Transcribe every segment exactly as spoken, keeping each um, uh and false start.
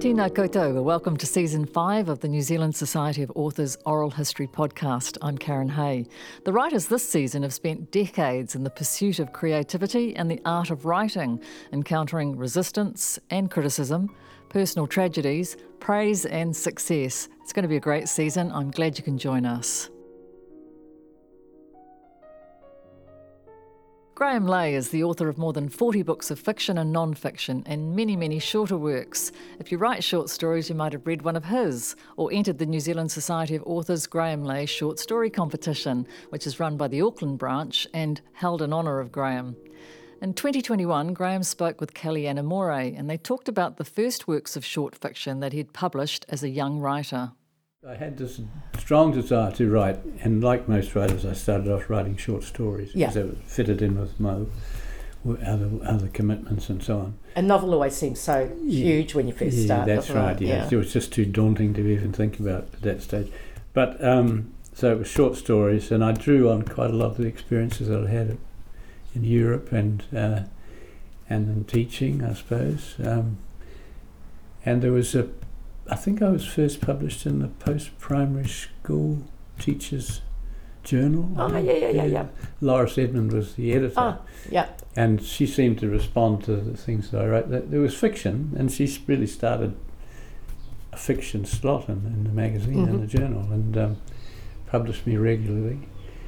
Tēnā koutou, welcome to Season five of the New Zealand Society of Authors Oral History podcast. I'm Karen Hay. The writers this season have spent decades in the pursuit of creativity and the art of writing, encountering resistance and criticism, personal tragedies, praise and success. It's going to be a great season. I'm glad you can join us. Graham Lay is the author of more than forty books of fiction and non-fiction and many, many shorter works. If you write short stories, you might have read one of his or entered the New Zealand Society of Authors Graham Lay Short Story Competition, which is run by the Auckland branch and held in honour of Graham. In twenty twenty-one, Graham spoke with Kelly-Anna Morey and they talked about the first works of short fiction that he'd published as a young writer. I had this strong desire to write, and like most writers, I started off writing short stories Yeah. because it fitted in with my other other commitments and so on. A novel always seems so huge when you first yeah, start. that's doesn't right. it? Yeah. It was just too daunting to even think about at that stage. But um, so it was short stories, and I drew on quite a lot of the experiences that I had in Europe and uh, and in teaching, I suppose. Um, and there was a. I think I was first published in the post-primary school teachers' journal. Oh, yeah, yeah, yeah, yeah. Loris Edmond was the editor. Ah, yeah. And she seemed to respond to the things that I wrote. There was fiction, and she really started a fiction slot in, in the magazine, Mm-hmm. in the journal, and um, published me regularly.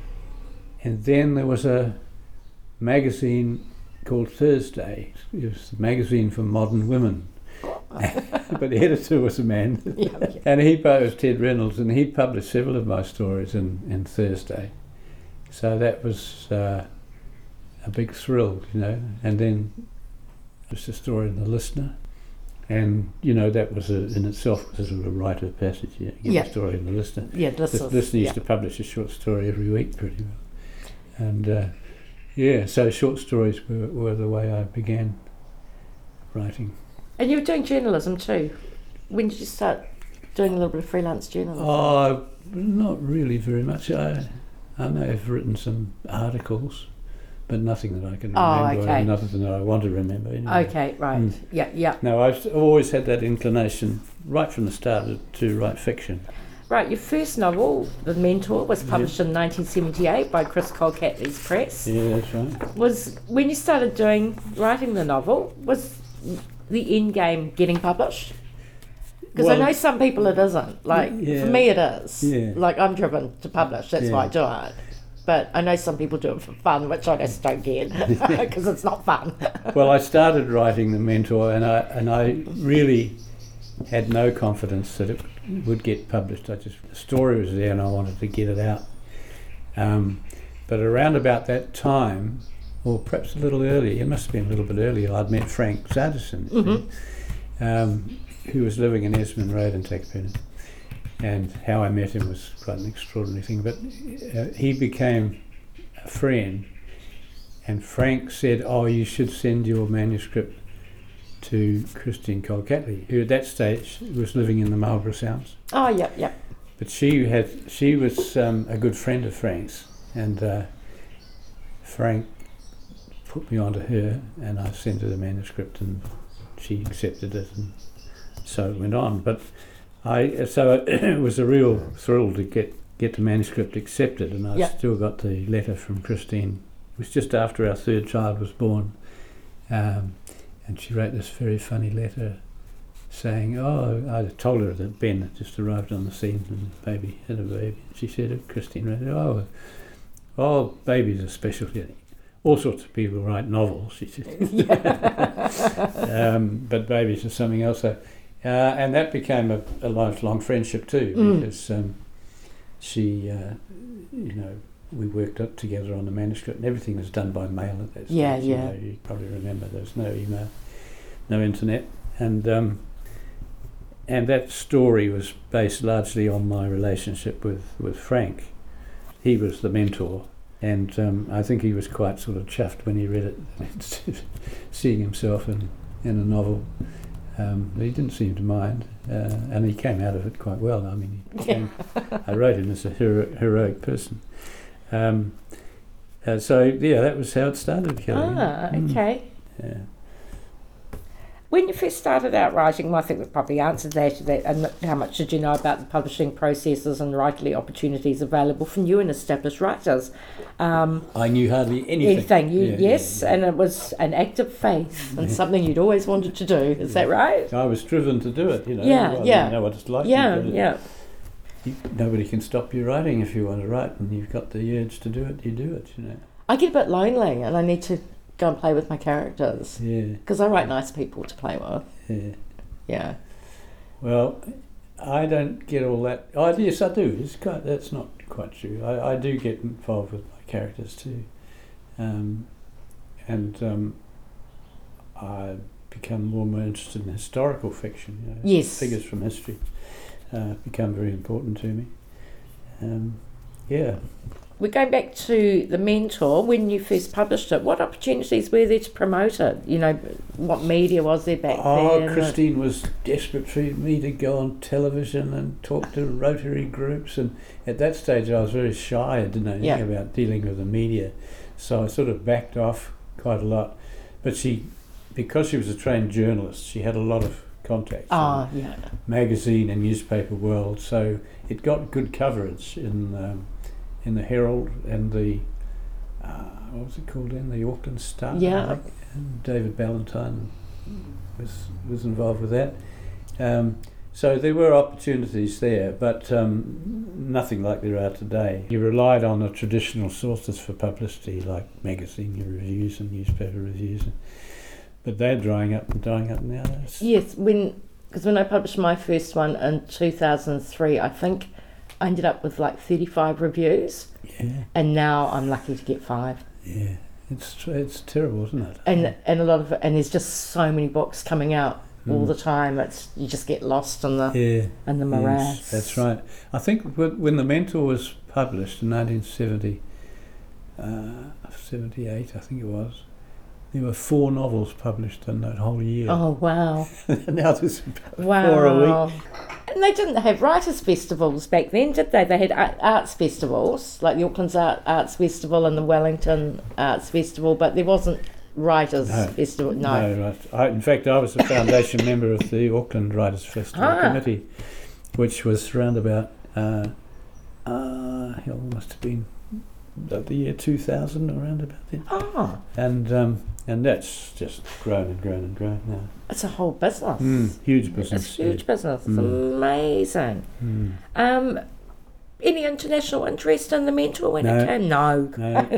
And then there was a magazine called Thursday. It was the magazine for modern women. But the editor was a man, Yeah, yeah. and he was Ted Reynolds, and he published several of my stories in, in Thursday. So that was uh, a big thrill, you know. And then there was a story in The Listener, and you know that was a, in itself was a sort of a rite of passage. Yeah, get Yeah. a story in The Listener. Yeah, this The is, Listener used yeah. to publish a short story every week, pretty well. And uh, yeah, so short stories were, were the way I began writing. And you were doing journalism too. When did you start doing a little bit of freelance journalism? Oh, not really very much. I, I may have written some articles, but nothing that I can Oh, remember, okay. or nothing that I want to remember. Anyway. Okay, right. Mm. Yeah, yeah. No, I've always had that inclination, right from the start, to write fiction. Right, your first novel, The Mentor, was published in nineteen seventy-eight by Chris Cole-Catley's Press. Yeah, that's right. Was, when you started doing, writing the novel, was the end game getting published? Because Well, I know some people it isn't. Like, yeah. for me it is. Yeah. Like, I'm driven to publish, that's Yeah. why I do it. But I know some people do it for fun, which I just don't get, because it's not fun. Well, I started writing The Mentor, and I and I really had no confidence that it would get published. I just the story was there, and I wanted to get it out. Um, but around about that time, or perhaps a little earlier, it must have been a little bit earlier, I'd met Frank Sanderson, Mm-hmm. um, who was living in Esmond Road in Takapuna. And how I met him was quite an extraordinary thing. But uh, he became a friend, and Frank said, "Oh, you should send your manuscript to Christine Cole-Catley, who at that stage was living in the Marlborough Sounds." Oh, yeah, yeah. But she had she was um, a good friend of Frank's, and uh, Frank put me onto her, and I sent her the manuscript, and she accepted it, and so it went on. But I so it was a real thrill to get get the manuscript accepted, and I Yeah. still got the letter from Christine. It was just after our third child was born, um, and she wrote this very funny letter saying, "Oh, I told her that Ben had just arrived on the scene and the baby had a baby." She said, Christine wrote, "Oh, oh, babies are special. All sorts of people write novels," she said. um, but babies are something else. So, uh, and that became a, a lifelong friendship too, Mm. because um, she, uh, you know, we worked up together on the manuscript, and everything was done by mail at that stage. Yeah, you yeah. know, you probably remember there was no email, no internet, and um, and that story was based largely on my relationship with, with Frank. He was the mentor, and um, I think he was quite sort of chuffed when he read it, seeing himself in, in a novel. Um, he didn't seem to mind, uh, and he came out of it quite well. I mean, he became, I wrote him as a hero, heroic person. Um, uh, so, yeah, that was how it started, Kelly. Ah, Mm. okay. Yeah. When you first started out writing, well, I think we've probably answered that, that. And how much did you know about the publishing processes and writerly opportunities available for new and established writers? Um, I knew hardly anything. anything, you, Yeah, yes, yeah, yeah. and it was an act of faith and something you'd always wanted to do. Is that right? I was driven to do it, you know. Yeah, I yeah. didn't know what it's like. Yeah, You've got to- yeah. You, nobody can stop you writing if you want to write, and you've got the urge to do it, you do it, you know. I get a bit lonely, and I need to go and play with my characters Yeah, because I write nice people to play with. yeah. Yeah. Well, I don't get all that. Oh, yes, I do. It's quite, that's not quite true. I, I do get involved with my characters too. Um, and um, I become more and more interested in historical fiction. You know, Yes. figures from history uh, become very important to me. Um, yeah. We're going back to The Mentor. When you first published it, what opportunities were there to promote it? You know, what media was there back Oh, then? Christine was desperate for me to go on television and talk to Rotary groups, and at that stage I was very shy. I didn't know anything Yeah. about dealing with the media, so I sort of backed off quite a lot. But she, because she was a trained journalist, she had a lot of contacts Ah, in yeah. the magazine and newspaper world, so it got good coverage in um, in the Herald and the uh, what was it called then, the Auckland Star. I Yeah. think. And David Ballantyne was was involved with that. Um, so there were opportunities there, but um, nothing like there are today. You relied on the traditional sources for publicity, like magazine reviews and newspaper reviews, but they're drying up and dying up now. It's- Yes, when because when I published my first one in two thousand three, I think I ended up with like thirty-five reviews, Yeah, and now I'm lucky to get five. yeah. It's tr- it's terrible, isn't it? And and a lot of and there's just so many books coming out all Mm. the time. It's you just get lost in the Yeah. in the Yes, morass. that's right. I think wh- when The Mentor was published in nineteen seventy, uh, seventy-eight, I think it was, there were four novels published in that whole year. Oh wow! Now there's about Wow. four a week. And they didn't have writers' festivals back then, did they? They had art, arts festivals, like the Auckland's Art, Arts Festival and the Wellington Arts Festival, but there wasn't writers' No. festival. No. No, right. I, in fact, I was a foundation member of the Auckland Writers' Festival Ah. Committee, which was around about, uh, uh, it must have been about the year two thousand, around about then. Oh, And um, and that's just grown and grown and grown now. it's a whole business. Mm, huge business. It's huge business. It's Mm. amazing. Mm. Um, any international interest in The Mentor when No. it came? No. No,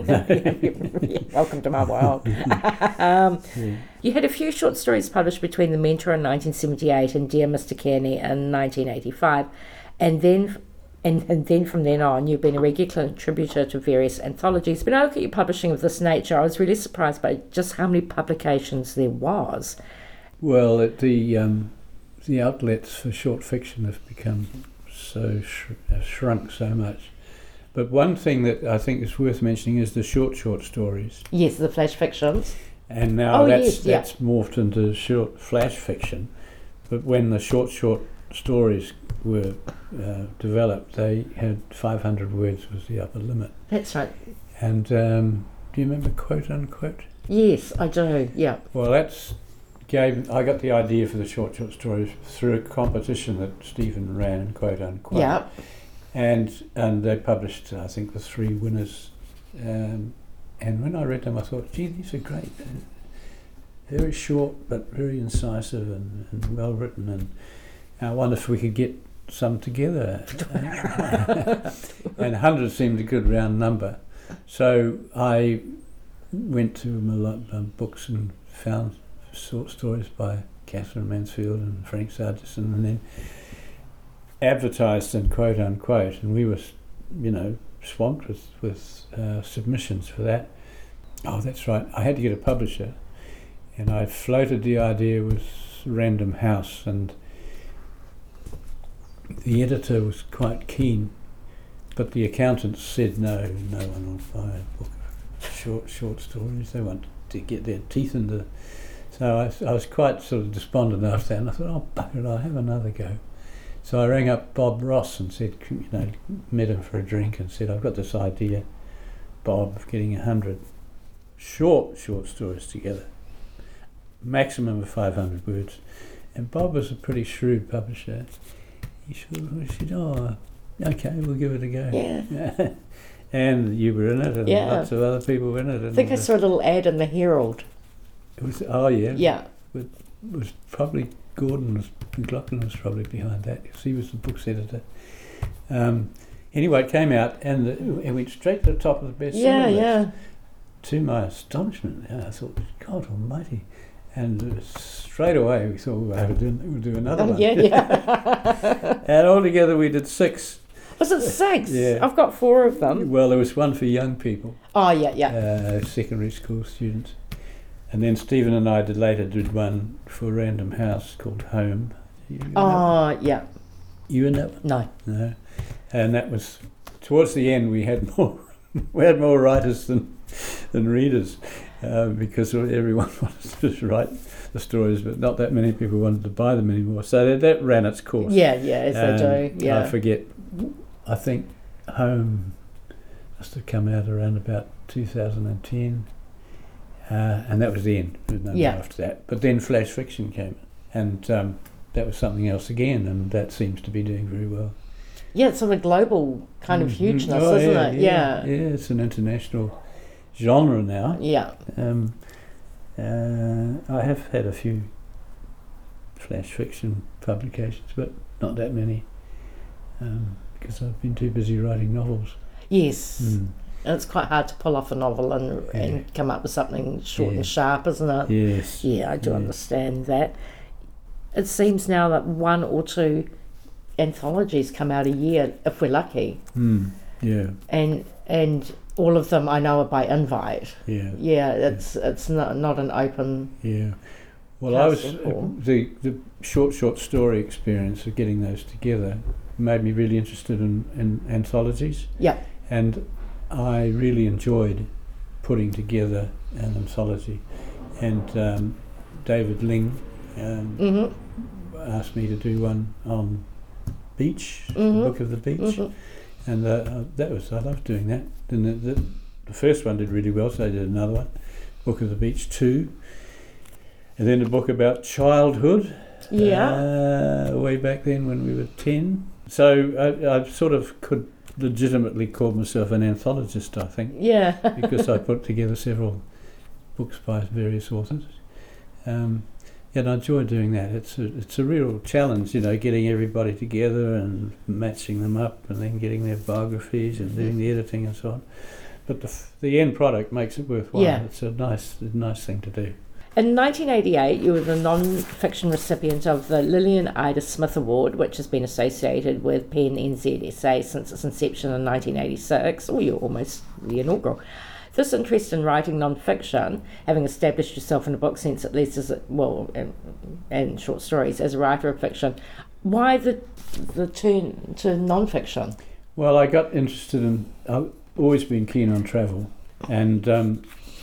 no. Welcome to my world. um, Yeah. You had a few short stories published between The Mentor in nineteen seventy-eight and Dear Mister Kearney in nineteen eighty-five, and then and, and then from then on you've been a regular contributor to various anthologies. When I look at your publishing of this nature, I was really surprised by just how many publications there was. Well, it, the um, the outlets for short fiction have become so sh- have shrunk so much. But one thing that I think is worth mentioning is the short short stories. Yes, the flash fictions. And now Oh, that's yes, yeah. that's morphed into short flash fiction. But when the short short stories were uh, developed, they had five hundred words was the upper limit. That's right. And um, do you remember Quote Unquote? Yes, I do. Yeah. Well, that's gave. I got the idea for the short short stories through a competition that Stephen ran in Quote Unquote. Yeah. And and they published, I think, the three winners. Um, and when I read them, I thought, gee, these are great. They're very short, but very incisive and, and well written. And I wonder if we could get some together. And one hundred seemed a good round number. So I went to Malone Books and found short stories by Catherine Mansfield and Frank Sargison, and then advertised in Quote Unquote, and we were, you know, swamped with, with uh, submissions for that. Oh, that's right, I had to get a publisher, and I floated the idea with Random House, and the editor was quite keen, but the accountants said no, no one will buy a book of short, short stories. They want to get their teeth into. So I, I was quite sort of despondent after that, and I thought, oh, bugger it, I'll have another go. So I rang up Bob Ross and said, you know, met him for a drink and said, I've got this idea, Bob, of getting a hundred short, short stories together. maximum of five hundred words. And Bob was a pretty shrewd publisher. He said, oh, okay, we'll give it a go. Yeah. And you were in it, and Yeah. lots of other people were in it. I And think I uh, saw a little ad in the Herald. it was, oh, yeah. Yeah. It was probably Gordon, was, McLaughlin was probably behind that, because he was the books editor. Um, anyway, it came out, and the, it went straight to the top of the bestseller Yeah, list. yeah. To my astonishment, yeah, I thought, God almighty. And uh, straight away we thought, we'll, have to do, we'll do another Oh, one. yeah, yeah. And altogether we did six. Was it six? Yeah. I've got four of them. Well, there was one for young people, Oh, yeah, yeah. uh, secondary school students. And then Stephen and I did later did one for Random House called Home. You, you know, Oh, yeah. you in that one? No. No. And that was, towards the end we had more we had more writers than than readers, uh, because everyone wanted to just write the stories, but not that many people wanted to buy them anymore. So that, that ran its course. Yeah, yeah, as Um, they do. Yeah. I forget, I think Home must have come out around about two thousand ten, uh, and that was the end. There was no more Yeah. after that. But then Flash Fiction came, and um, that was something else again, and that seems to be doing very well. Yeah, it's of a global kind of Mhm. hugeness, Oh, isn't yeah, it? Yeah, Yeah. yeah, it's an international genre now. Yeah. Um, uh, I have had a few Flash Fiction publications, but not that many, um, because I've been too busy writing novels. Yes. Mm. And it's quite hard to pull off a novel and, Yeah. and come up with something short Yeah. and sharp, isn't it? Yes. Yeah, I do Yeah. understand that. It seems now that one or two anthologies come out a year, if we're lucky, Mm. Yeah. and and all of them I know are by invite. Yeah. Yeah, it's it's not not an open. Yeah. Well, I was Casting call. the the short short story experience of getting those together made me really interested in, in anthologies. Yeah. And I really enjoyed putting together an anthology. And um, David Ling um, Mhm. asked me to do one on beach, Mhm. the Book of the Beach, Mhm. and uh, uh, that was I loved doing that. And the, the, the first one did really well, so I did another one, Book of the Beach two, and then a book about childhood. Yeah. Uh, way back then when we were ten. So I, I sort of could legitimately call myself an anthologist, I think, Yeah. because I put together several books by various authors. Um, and I enjoy doing that. It's a, it's a real challenge, you know, getting everybody together and matching them up and then getting their biographies and doing the editing and so on. But the, f- the end product makes it worthwhile. Yeah. It's a nice, a nice thing to do. In nineteen eighty-eight, you were the non-fiction recipient of the Lillian Ida Smith Award, which has been associated with Pen N Z S A since its inception in nineteen eighty-six, or you're almost the inaugural. This interest in writing non-fiction, having established yourself in a book sense at least as a, well, and, and short stories as a writer of fiction, why the the turn to non-fiction? Well, I got interested in, I've always been keen on travel, and um,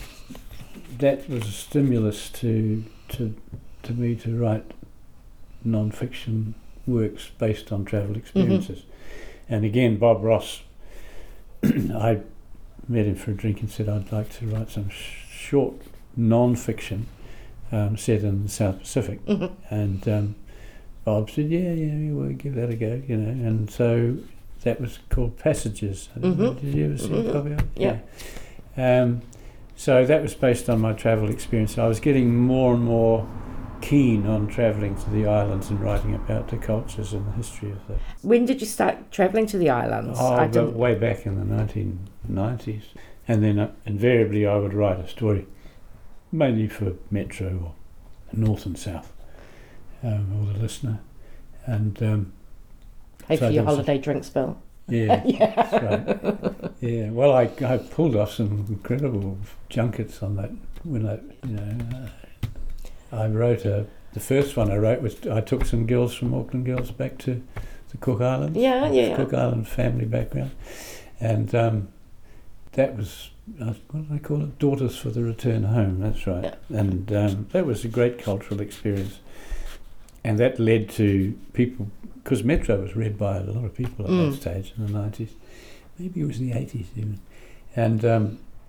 that was a stimulus to to to me to write non-fiction works based on travel experiences. And again, Bob Ross, I met him for a drink and said I'd like to write some sh- short non-fiction um, set in the South Pacific. Mhm. And um, Bob said, yeah, yeah, we'll give that a go, you know. And so that was called Passages. I don't know, Mhm. Did you ever see Mhm. a copy of it? Yeah. Yeah. Um, so that was based on my travel experience. I was getting more and more keen on travelling to the islands and writing about the cultures and the history of the... When did you start travelling to the islands? Oh, I but didn't- way back in the nineteen nineties. And then uh, invariably I would write a story, mainly for Metro or North and South, um, or the Listener. And um, Pay so for your there was a- holiday drinks bill. yeah, Yeah. that's right. Yeah, well, I, I pulled off some incredible junkets on that. When I, you know, uh, I wrote a. The first one I wrote was I took some girls from Auckland Girls back to the Cook Islands. Yeah, yeah, yeah. Cook Island family background, and um, that was uh, what do they call it? Daughters for the Return Home. That's right. Yeah. And um, that was a great cultural experience, and that led to people. Because Metro was read by a lot of people at Mm. that stage in the nineties, maybe it was the eighties even, and um,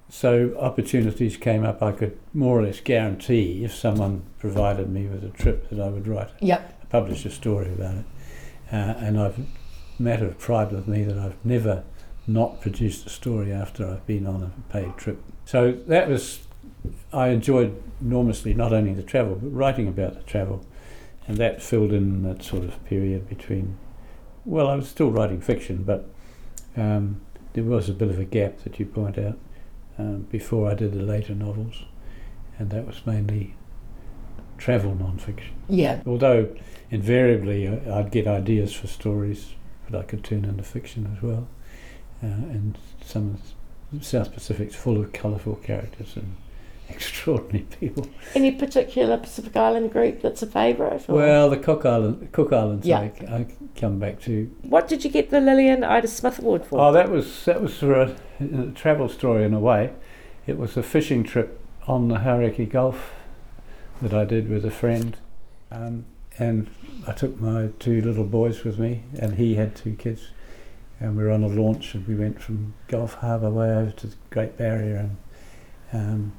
so opportunities came up. I could more or less guarantee if someone provided me with a trip that I would write, Yep. publish a story about it. Uh, and I've a matter of pride with me that I've never not produced a story after I've been on a paid trip. So that was, I enjoyed enormously not only the travel but writing about the travel, and that filled in that sort of period between, well, I was still writing fiction, but um, there was a bit of a gap that you point out um, before I did the later novels, and that was mainly travel non-fiction. Yeah. Although invariably I'd get ideas for stories that I could turn into fiction as well, uh, and some of South Pacific's full of colourful characters and extraordinary people. Any particular Pacific Island group that's a favourite? or- Well, the Cook Island, Cook Islands, Yeah. I, I come back to. What did you get the Lillian Ida Smith Award for? Oh, that was that was for a, a travel story in a way. It was a fishing trip on the Hauraki Gulf that I did with a friend, um, and I took my two little boys with me, and he had two kids, and we were on a launch, and we went from Gulf Harbour way over to the Great Barrier, and um,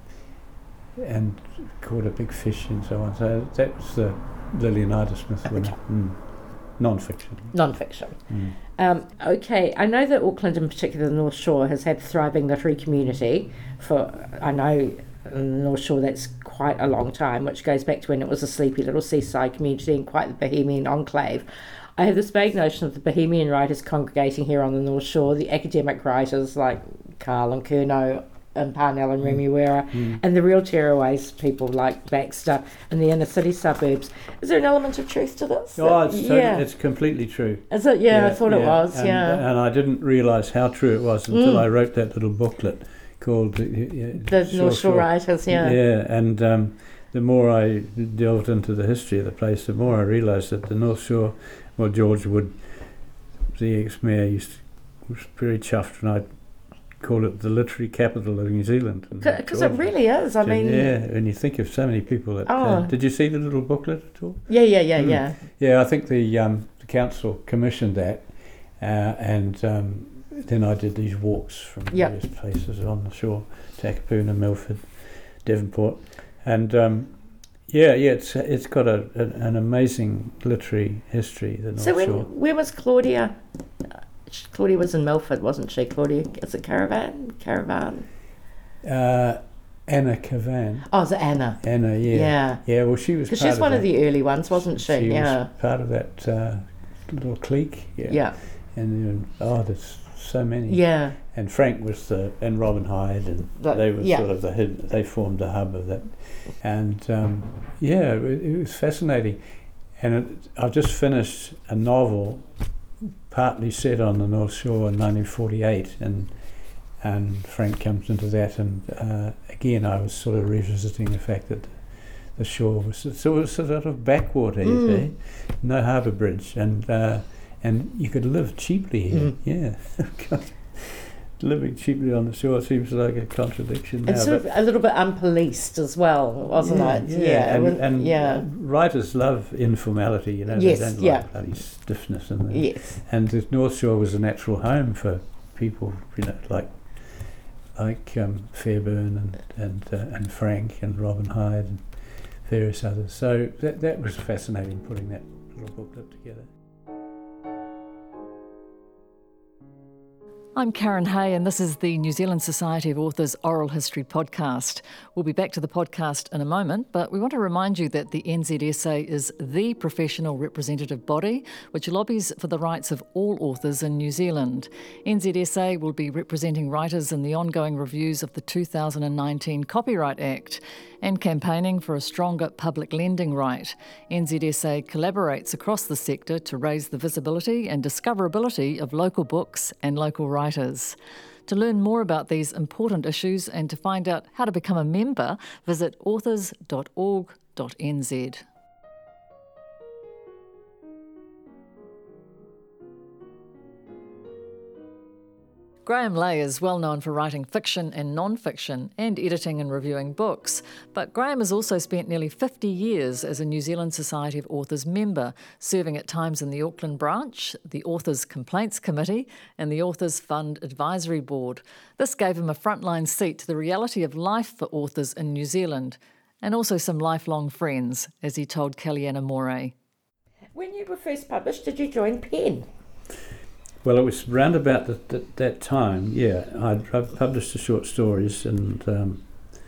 and caught a big fish and so on. So that was the Lillian Ida Smith winner. Mm. Non-fiction. Non-fiction. Mm. Um, okay, I know that Auckland, in particular the North Shore, has had a thriving literary community for, I know, in the North Shore that's quite a long time, which goes back to when it was a sleepy little seaside community and quite the bohemian enclave. I have this vague notion of the bohemian writers congregating here on the North Shore, the academic writers like Carl and Curnow and Parnell and Remuera, Mm. and the real tearaways people like Baxter and the inner city suburbs. Is there an element of truth to this? Oh, it's, totally, yeah. it's completely true. Is it? Yeah, I thought it was, and, yeah. And I didn't realise how true it was until Mm. I wrote that little booklet called uh, uh, The North Shore Writers, yeah. Yeah, and um, the more I delved into the history of the place, the more I realised that the North Shore, well, George Wood, the ex-mayor, used to, was very chuffed when I call it the literary capital of New Zealand. Because it really is, I mean... Yeah, when you think of so many people that... Oh. Uh, did you see the little booklet at all? Yeah, yeah, yeah, Mm. yeah. Yeah, I think the um, the council commissioned that, uh, and um, then I did these walks from Yep. various places on the shore, Takapuna, Milford, Devonport, and um, yeah, yeah, it's it's got a, a an amazing literary history. The North So when, Shore. where was Claudia? Uh, sh- Claudia was in Milford, wasn't she? Claudia, is it Caravan? Caravan? Uh, Anna Cavan. Oh, is it Anna? Anna, yeah, Yeah. yeah. Well, she was Because part she's one that. of the early ones, wasn't she? She yeah. was part of that uh, little clique. Yeah. Yeah. And uh, oh, there's so many. Yeah. And Frank was the, and Robin Hyde, and The- they were yeah. sort of the hid, they formed the hub of that, and um, yeah, it, it was fascinating. And it, I've just finished a novel, partly set on the North Shore in nineteen forty-eight, and and Frank comes into that, and uh, again I was sort of revisiting the fact that the shore was so it was sort of backwater, you Mm. see, no harbour bridge, and uh, and you could live cheaply here. Mm. Yeah. Living cheaply on the shore seems like a contradiction now. And sort of but a little bit unpoliced as well, wasn't yeah, it? Yeah, and, when- and yeah. writers love informality, you know, Yes, they don't yeah. like bloody stiffness in there. Yes. And the North Shore was a natural home for people, you know, like like um, Fairburn and and, uh, and Frank and Robin Hyde and various others. So that that was fascinating, putting that little booklet together. I'm Karen Hay, and this is the New Zealand Society of Authors Oral History Podcast. We'll be back to the podcast in a moment, but we want to remind you that the N Z S A is the professional representative body which lobbies for the rights of all authors in New Zealand. N Z S A will be representing writers in the ongoing reviews of the two thousand nineteen Copyright Act and campaigning for a stronger public lending right. N Z S A collaborates across the sector to raise the visibility and discoverability of local books and local writers. To learn more about these important issues and to find out how to become a member, visit authors dot org dot n z. Graham Lay is well known for writing fiction and non-fiction and editing and reviewing books, but Graham has also spent nearly fifty years as a New Zealand Society of Authors member, serving at times in the Auckland branch, the Authors Complaints Committee and the Authors Fund Advisory Board. This gave him a frontline seat to the reality of life for authors in New Zealand, and also some lifelong friends, as he told Kellyanna Moray. When you were first published, did you join Pen? Well, it was round about the, the, that time, yeah. I'd, I'd published the short stories, and um,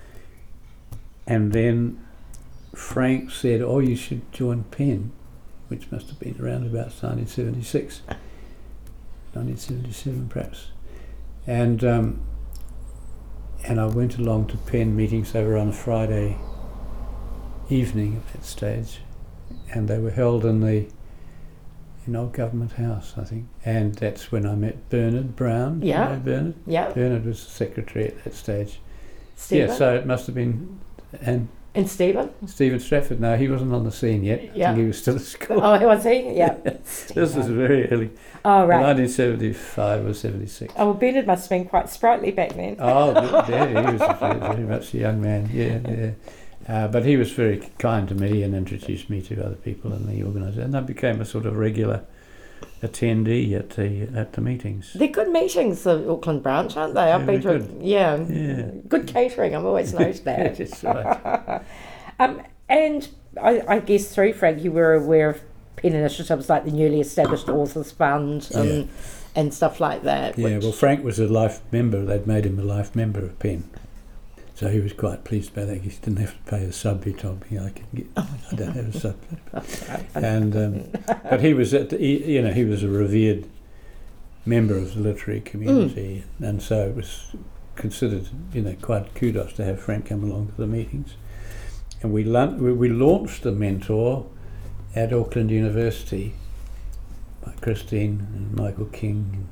and then Frank said, "Oh, you should join Pen," which must have been around about nineteen seventy-six, nineteen seventy-seven perhaps. And um, and I went along to Pen meetings. They were on a Friday evening at that stage, and they were held in the in Old Government House, I think. And that's when I met Bernard Brown. Yeah. You know Bernard? Yeah. Bernard was the secretary at that stage. Stephen? Yeah, so it must have been... And And Stephen? Stephen Stratford, no, he wasn't on the scene yet. Yeah. I think he was still at school. Oh, was he? Yeah. This was very early. Oh, right. nineteen seventy-five or seventy-six. Oh, well, Bernard must have been quite sprightly back then. Oh, yeah, he was very, very much a young man, yeah, yeah. Uh, but he was very kind to me and introduced me to other people in the organisation. And I became a sort of regular attendee at the at the meetings. They're good meetings, the Auckland branch, aren't they? I've Yeah, been to good. yeah, Yeah. good catering. I've always noticed that. That's right. um, and I, I guess through Frank, you were aware of Pen initiatives like the newly established Authors Fund and and stuff like that. Yeah, which- well, Frank was a life member. They'd made him a life member of Pen. So he was quite pleased by that. He didn't have to pay a sub. He told me I can get. I don't have a sub. And um, but he was at the, he, you know he was a revered member of the literary community, mm. and so it was considered you know quite kudos to have Frank come along to the meetings. And we la- we, we launched the Mentor at Auckland University by Christine and Michael King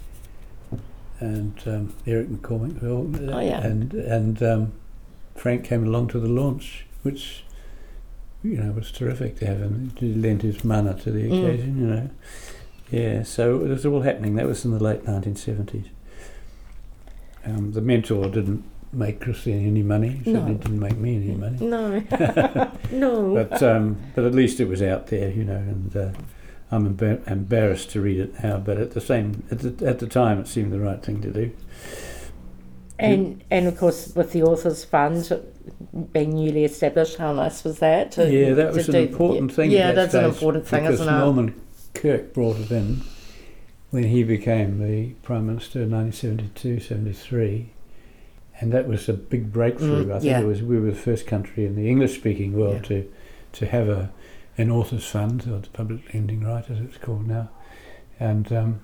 and um, Eric McCormick, oh, yeah. and and um, Frank came along to the launch, which you know was terrific to have him. He lent his mana to the occasion, mm. you know. Yeah, so it was all happening. That was in the late nineteen seventies. Um, the Mentor didn't make Christine any money. Certainly No. didn't make me any money. No, no. But um, but at least it was out there, you know, and. Uh, I'm embar- embarrassed to read it now, but at the same at the, at the time it seemed the right thing to do. And and of course with the Authors Fund being newly established, how nice was that? To, yeah, that was to an do, important thing. Yeah, at that that's an stage important thing, because isn't it? Norman Kirk brought it in when he became the Prime Minister in nineteen seventy-two seventy-three, and that was a big breakthrough. Mm, I think yeah. it was we were the first country in the English-speaking world Yeah. to to have a an authors fund, or the public lending right as it's called now, and um,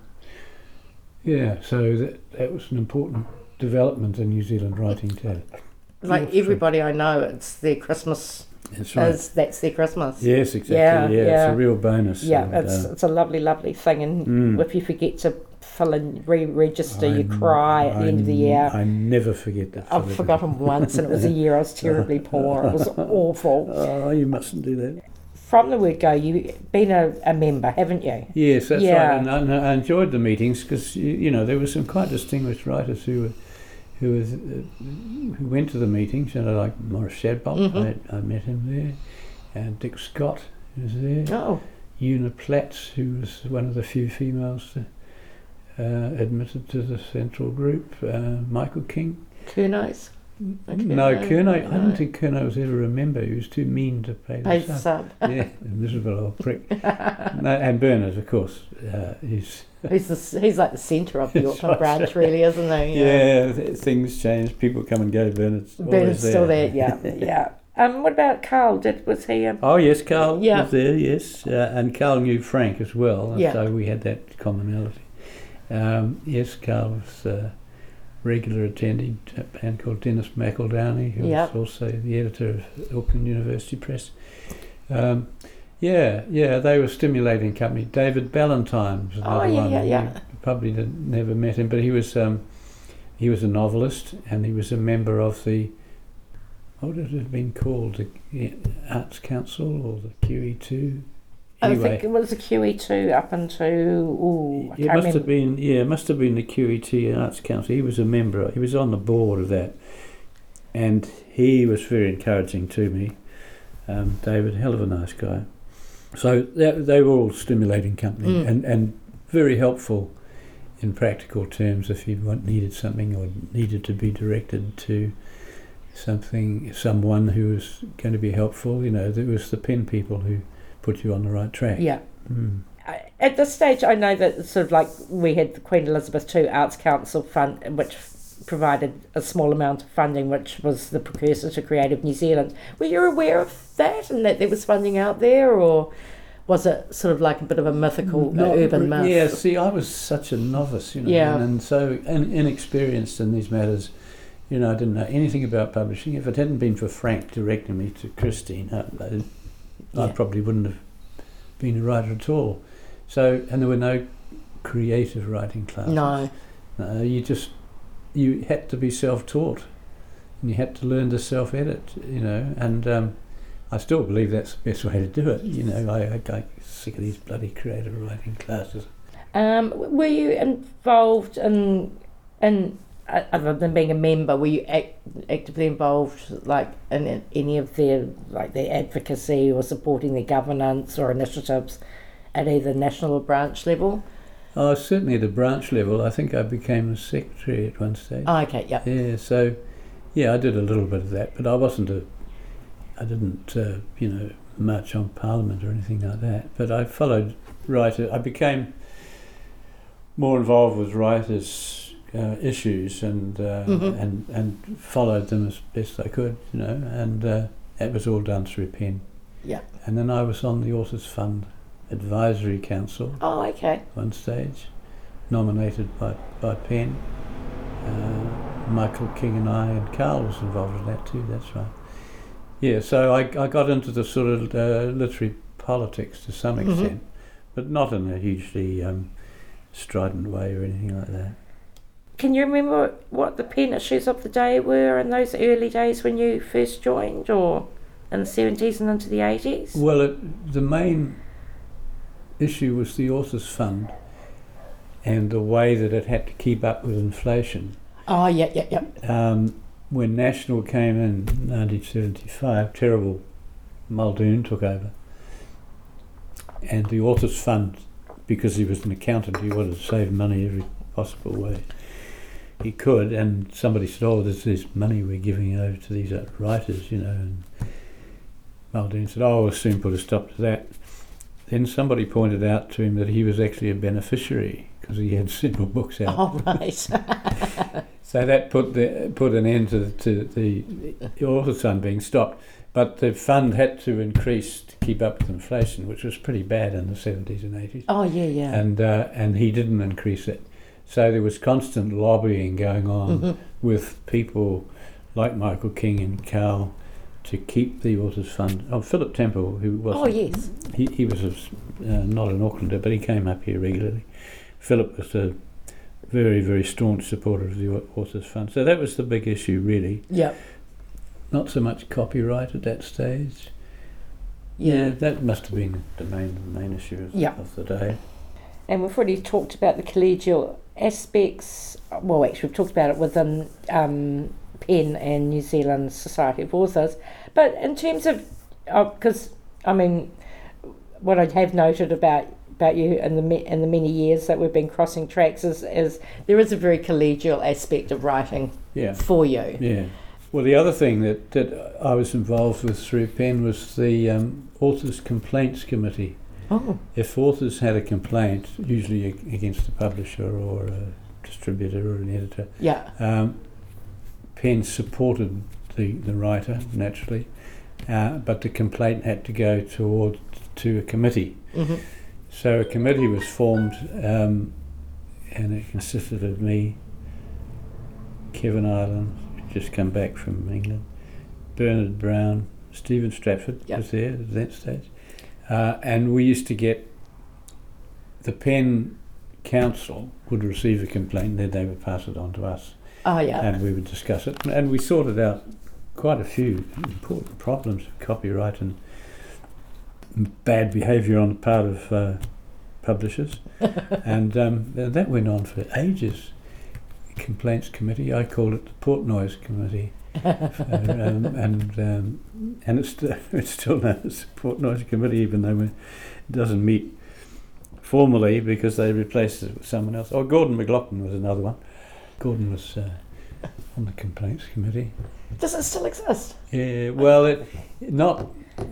yeah, so that that was an important development in New Zealand writing too. Like Yeah, everybody I know, it's their Christmas. That's right. Is, that's their Christmas. Yes, exactly. Yeah, Yeah, yeah. it's a real bonus. Yeah, and, it's uh, it's a lovely, lovely thing. And Mm. if you forget to fill in, re-register, you I- cry at the end of the I- year. I never forget that. I've forgotten once, and it was a year I was terribly poor. It was awful. Oh, you mustn't do that. From the word go, you've been a, a member, haven't you? Yes, that's Yeah. right. And I, and I enjoyed the meetings because you, you know there were some quite distinguished writers who were who was uh, who went to the meetings. You know, like Morris Shadbolt, Mhm. I, I met him there, and Dick Scott was there. Oh, Una Platts, who was one of the few females to, uh, admitted to the central group. Uh, Michael King. Kunos. Okay, No, no, Kerno, I no. don't think Kerno was ever a member. He was too mean to pay the Pay the sub. sub. Yeah, a miserable old prick. No, and Bernard, of course, uh, he's... He's the, he's like the centre of the That's Auckland right. branch, really, isn't he? Yeah, th- things change. People come and go. Bernard's always Bernard's there. still there. Yeah, yeah. Um, what about Carl? Did was he? Um, Oh, yes, Carl Yeah. was there, yes. Uh, and Carl knew Frank as well, and Yeah. so we had that commonality. Um, yes, Carl was a regular attendee, a man called Dennis McEldowney, who Yeah. was also the editor of Auckland University Press. Um, yeah, yeah, they were stimulating company. David Ballantyne was another Oh, yeah, one. yeah, yeah. You probably didn't, never met him, but he was um, he was a novelist, and he was a member of the, what would it have been called, the Arts Council or the Q E two? I Anyway, think it was the Q E two up into, ooh, I it can't must remember. have been, yeah, it must have been the Q E T Arts Council. He was a member, he was on the board of that. And he was very encouraging to me. Um, David, hell of a nice guy. So that, they were all stimulating company Mm. and, and very helpful in practical terms if you want, needed something or needed to be directed to something, someone who was going to be helpful. You know, there was the pen people who put you on the right track. Yeah. Mm. I- At this stage, I know that sort of like we had the Queen Elizabeth the Second Arts Council fund, which provided a small amount of funding, which was the precursor to Creative New Zealand. Were you aware of that and that there was funding out there, or was it sort of like a bit of a mythical, Not urban re- myth? Yeah, see, I was such a novice, you know, Yeah. and, and so in, inexperienced in these matters. You know, I didn't know anything about publishing. If it hadn't been for Frank directing me to Christine, I, I, I Yeah. probably wouldn't have been a writer at all. So, and there were no creative writing classes. No. No, you just, you had to be self-taught, and you had to learn to self-edit, you know, and um, I still believe that's the best way to do it. You know, I, I get sick of these bloody creative writing classes. Um, were you involved in, in uh, other than being a member, were you act, actively involved, like in, in any of their like their advocacy or supporting their governance or initiatives at either national or branch level? Oh, certainly at the branch level. I think I became a secretary at one stage. Oh, okay, yeah. Yeah, so yeah, I did a little bit of that, but I wasn't a, I didn't, uh, you know, march on Parliament or anything like that. But I followed writer. I became more involved with writers' uh, issues and uh, Mhm. and and followed them as best I could, you know. And uh, that was all done through Pen. Yeah. And then I was on the Authors Fund Advisory Council Oh, okay. one stage, nominated by, by Penn. Uh, Michael King and I, and Carl was involved in that too, that's right. Yeah, so I, I got into the sort of uh, literary politics to some Mhm. extent, but not in a hugely um, strident way or anything like that. Can you remember what the pen issues of the day were in those early days when you first joined, or in the seventies and into the eighties? Well, it, the main issue was the Authors Fund and the way that it had to keep up with inflation. Oh, yeah, yeah, yeah. Um, when National came in nineteen seventy-five, terrible Muldoon took over. And the Authors Fund, because he was an accountant, he wanted to save money every possible way he could. And somebody said, oh, there's this money we're giving over to these writers, you know. And Muldoon said, oh, we'll soon put a stop to that. Then somebody pointed out to him that he was actually a beneficiary because he had several books out. Oh, right. So that put the put an end to the, to the Authors Fund being stopped. But the fund had to increase to keep up with inflation, which was pretty bad in the seventies and eighties. Oh, yeah, yeah. And uh, and he didn't increase it. So there was constant lobbying going on Mhm. with people like Michael King and Carl to keep the Authors Fund. Oh, Philip Temple, who was Oh, yes. he, he was a, uh, not an Aucklander, but he came up here regularly. Philip was a very, very staunch supporter of the Au- Authors Fund. So that was the big issue, really. Yeah. Not so much copyright at that stage. Yeah. that must have been the main, the main issue of, Yeah. of the day. And we've already talked about the collegial aspects. Well, actually, we've talked about it within um, Pen and New Zealand Society of Authors. But in terms of, because I mean, what I have noted about about you in the me- in the many years that we've been crossing tracks is is there is a very collegial aspect of writing Yeah, for you. yeah. Well, the other thing that, that I was involved with through Pen was the um, Authors Complaints Committee. Oh, If authors had a complaint, usually ag- against a publisher or a distributor or an editor, yeah. um, Penn supported the, the writer, naturally, uh, but the complaint had to go toward to a committee. Mm-hmm. So a committee was formed, um, and it consisted of me, Kevin Ireland, who'd just come back from England, Bernard Brown, Stephen Stratford Yep. was there at that stage, uh, and we used to get the Penn Council would receive a complaint, then they would pass it on to us, Oh, yeah. and we would discuss it, and we sorted out quite a few important problems of copyright and bad behaviour on the part of uh, publishers, and um, that went on for ages. Complaints Committee, I called it the Portnoy's Committee, uh, um, and um, and it's still, it's still known as the Portnoy's Committee, even though it doesn't meet formally because they replaced it with someone else. Oh, Gordon McLaughlin was another one. Gordon was uh, on the Complaints Committee. Does it still exist? Yeah, well, it not.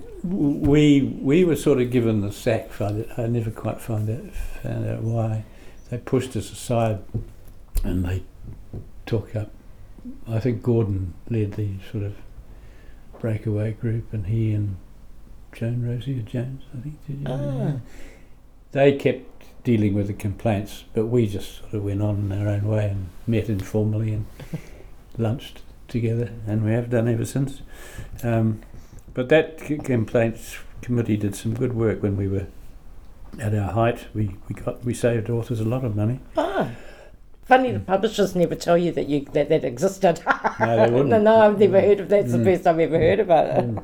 We we were sort of given the sack for it. I never quite found out found out why. They pushed us aside, and they took up. I think Gordon led the sort of breakaway group, and he and Joan Rosie or Jones, I think. Did you Ah. They kept dealing with the complaints, but we just sort of went on in our own way and met informally and lunched together, and we have done ever since. Um, but that c- complaints committee did some good work when we were at our height. We we got we saved authors a lot of money. Ah. Funny, the publishers never tell you that you that, that existed. No, they wouldn't. no, no, I've never heard of that. That's Mm. the first I've ever heard about it. Mm.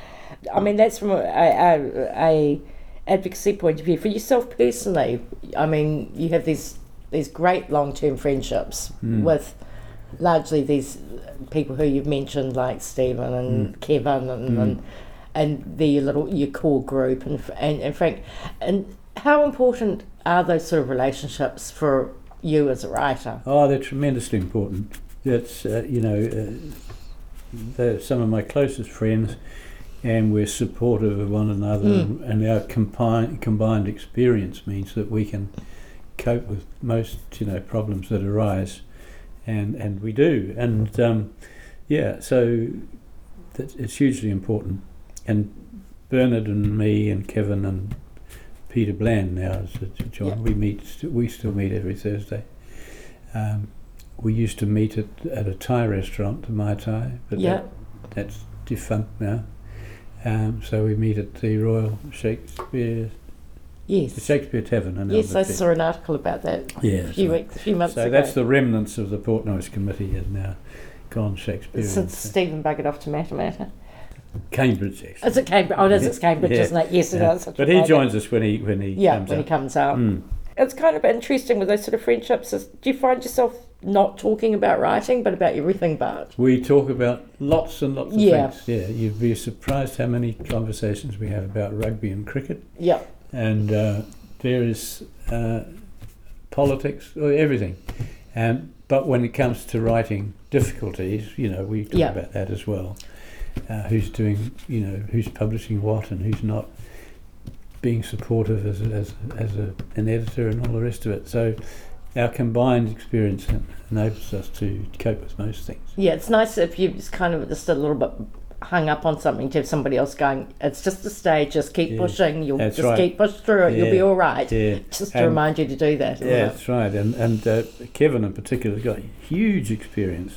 I mean, that's from a, a, a advocacy point of view. For yourself personally, I mean, you have these these great long-term friendships Mm. with largely these people who you've mentioned, like Stephen and Kevin, and Mm. and, and the your little your core group, and, and and Frank. And how important are those sort of relationships for you as a writer? Oh, they're tremendously important. That's uh, you know, uh, they're some of my closest friends, and we're supportive of one another, Mm. and, and our combined combined experience means that we can cope with most you know problems that arise, and and we do, and um, yeah, so that's, it's hugely important. And Bernard and me and Kevin and Peter Bland now is John. Yeah. We meet. St- we still meet every Thursday. Um, we used to meet at, at a Thai restaurant, the Mai Tai, but Yeah. that, that's defunct now. Um, so we meet at the Royal Shakespeare, the Yes. Shakespeare Tavern in Yes, I Albert saw an article about that Yeah, a few so, weeks, a few months so ago. that's the remnants of the Portnoy's Committee has now gone Shakespearean. Since So Stephen buggered off to Matamata. Cambridge, actually. Is it Cambridge? Oh, it is. It's Cambridge, Yeah. isn't it? Yes, it Yeah. is. Such a But he bugger. joins us when he when he Yeah, comes when up. he comes out. Mm. It's kind of interesting with those sort of friendships. Is, do you find yourself not talking about writing, but about everything but? We talk about lots and lots of Yeah. things. Yeah, you'd be surprised how many conversations we have about rugby and cricket, Yeah. and uh, various uh, politics, or everything. Um, but when it comes to writing difficulties, you know, we talk Yeah. about that as well. Uh, who's doing, you know, who's publishing what and who's not, being supportive as a, as as a, an editor and all the rest of it. So our combined experience enables us to cope with most things. Yeah, it's nice if you're just kind of just a little bit hung up on something to have somebody else going, it's just a stage, just keep Yeah, pushing, you'll that's just right. keep push through it, you'll be Yeah, all right. Yeah, Just to And- remind you to do that. isn't yeah, it? that's right. And and uh, Kevin in particular has got huge experience,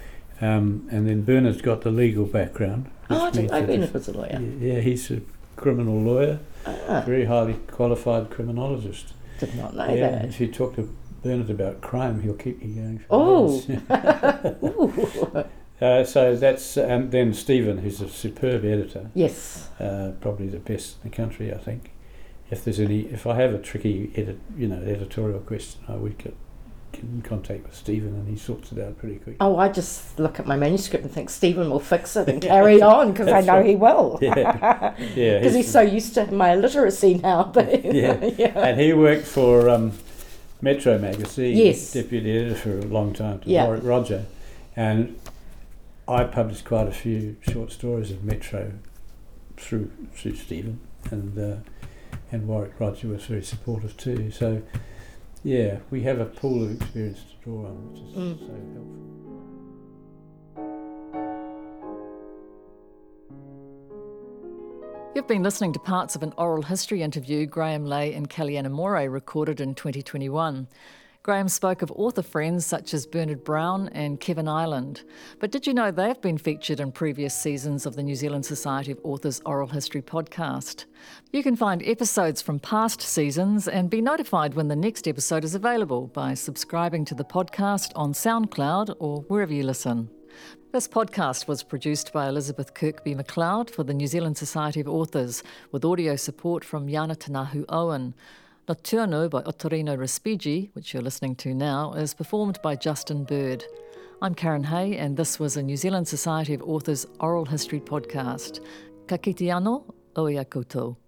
um, and then Bernard's got the legal background. Oh, I which didn't means know that Bernard he's- was a lawyer. Yeah, he's a criminal lawyer, Ah, very highly qualified criminologist. did not know Yeah, that. if you talk to Bernard about crime, he'll keep you going. For Oh. days. Ooh. uh, so that's and then Stephen, who's a superb editor, Yes. uh, probably the best in the country, I think. If there's any, if I have a tricky edit, you know, editorial question, I would get, get in contact with Stephen, and he sorts it out pretty quick. Oh, I just look at my manuscript and think Stephen will fix it and carry on because I That's know right. he will. Yeah, yeah, Because he's so used to my illiteracy now. But Yeah. yeah. And he worked for um, Metro magazine, Yes. deputy editor for a long time, to Yeah. Warwick Roger, and I published quite a few short stories of Metro through through Stephen, and uh, and Warwick Roger was very supportive too. So yeah, we have a pool of experience to draw on, which is Mm. so helpful. You've been listening to parts of an oral history interview Graham Lay and Kellyanna Moray recorded in twenty twenty-one. Graham spoke of author friends such as Bernard Brown and Kevin Ireland. But did you know they've been featured in previous seasons of the New Zealand Society of Authors Oral History podcast? You can find episodes from past seasons and be notified when the next episode is available by subscribing to the podcast on SoundCloud or wherever you listen. This podcast was produced by Elizabeth Kirkby MacLeod for the New Zealand Society of Authors, with audio support from Yana Tanahu Owen. Nocturno by Ottorino Respighi, which you're listening to now, is performed by Justin Bird. I'm Karen Hay, and this was a New Zealand Society of Authors Oral History podcast. Ka kite anō, o ia koutou.